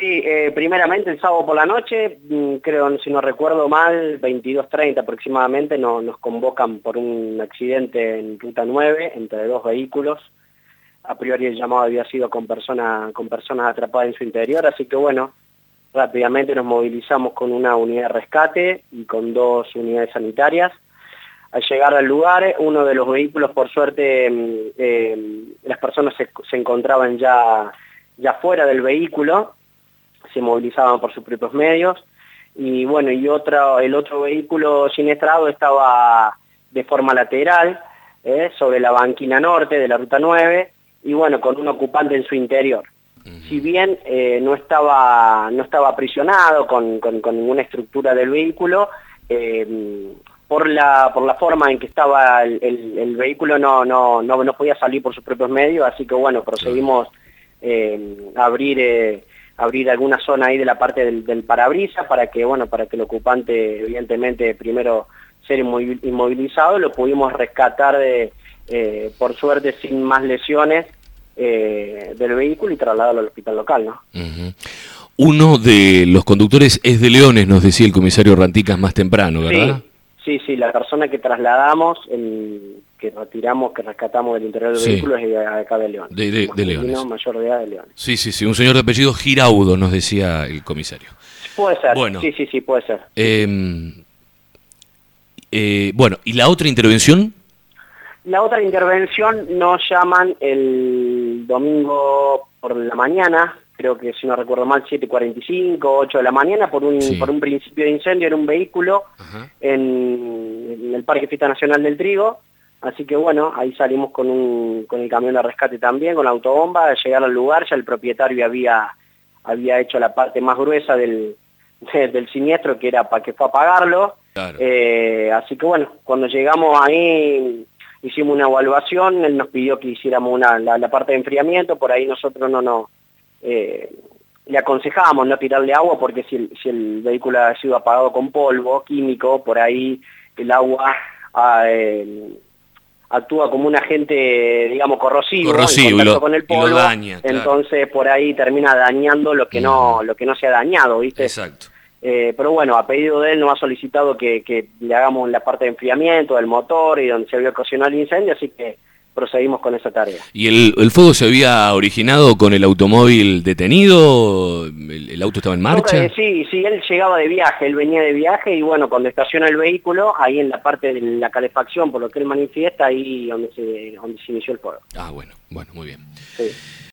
Sí, primeramente el sábado por la noche, creo, si no recuerdo mal, 22:30 aproximadamente, nos convocan por un accidente en Ruta 9 entre dos vehículos. A priori el llamado había sido con personas atrapadas en su interior, así que bueno, rápidamente nos movilizamos con una unidad de rescate y con 2 unidades sanitarias. Al llegar al lugar, uno de los vehículos, por suerte, las personas se encontraban ya fuera del vehículo, se movilizaban por sus propios medios, y bueno, el otro vehículo siniestrado estaba de forma lateral, sobre la banquina norte de la Ruta 9, y bueno, con un ocupante en su interior. Si bien no estaba aprisionado con ninguna estructura del vehículo, por la forma en que estaba el vehículo no podía salir por sus propios medios, así que bueno, procedimos a abrir alguna zona ahí de la parte del parabrisas para que el ocupante, evidentemente, primero ser inmovilizado, lo pudimos rescatar por suerte sin más lesiones del vehículo y trasladarlo al hospital local, ¿no? Uh-huh. Uno de los conductores es de Leones, nos decía el comisario Ranticas más temprano, ¿verdad? Sí, la persona que trasladamos, que rescatamos del interior del vehículo es de acá de Leones. De Leones. Mayor de edad de Leones. Sí, un señor de apellido Giraudo, nos decía el comisario. Puede ser, bueno, sí, puede ser. Bueno, ¿y la otra intervención? La otra intervención nos llaman el domingo por la mañana, creo que si no recuerdo mal, 7:45, 8 de la mañana, por un principio de incendio en un vehículo en el Parque Fiesta Nacional del Trigo. Así que bueno, ahí salimos con el camión de rescate también, con la autobomba. Al llegar al lugar ya el propietario había hecho la parte más gruesa del siniestro, que era para que fue a apagarlo. Claro. Así que bueno, cuando llegamos ahí hicimos una evaluación, él nos pidió que hiciéramos la parte de enfriamiento. Por ahí nosotros le aconsejábamos no tirarle agua, porque si el vehículo ha sido apagado con polvo químico, por ahí el agua actúa como un agente, digamos, corrosivo en contacto con el polvo, y lo daña, claro. Entonces por ahí termina dañando lo que no se ha dañado, ¿viste? Exacto. Pero bueno, a pedido de él nos ha solicitado que le hagamos la parte de enfriamiento del motor y donde se había ocasionado el incendio, así que procedimos con esa tarea. ¿Y el fuego se había originado con el automóvil detenido? ¿El auto estaba en marcha? Sí, él llegaba de viaje, él venía de viaje y bueno, cuando estaciona el vehículo, ahí en la parte de la calefacción, por lo que él manifiesta, ahí donde se inició el fuego. Ah, bueno, muy bien. Sí.